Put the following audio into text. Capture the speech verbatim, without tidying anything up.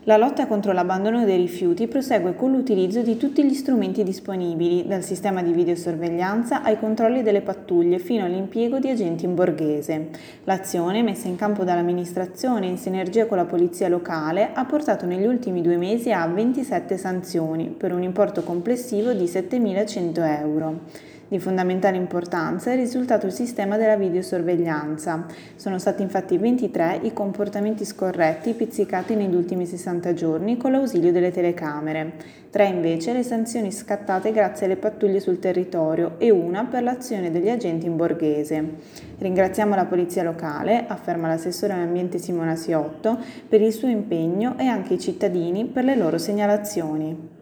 La lotta contro l'abbandono dei rifiuti prosegue con l'utilizzo di tutti gli strumenti disponibili, dal sistema di videosorveglianza ai controlli delle pattuglie fino all'impiego di agenti in borghese. L'azione, messa in campo dall'amministrazione in sinergia con la polizia locale, ha portato negli ultimi due mesi a ventisette sanzioni, per un importo complessivo di settemilacento euro. Di fondamentale importanza è risultato il sistema della videosorveglianza. Sono stati infatti ventitré i comportamenti scorretti pizzicati negli ultimi sessanta giorni con l'ausilio delle telecamere, tre invece le sanzioni scattate grazie alle pattuglie sul territorio e una per l'azione degli agenti in borghese. Ringraziamo la polizia locale, afferma l'assessore all'ambiente Simona Siotto, per il suo impegno e anche i cittadini per le loro segnalazioni.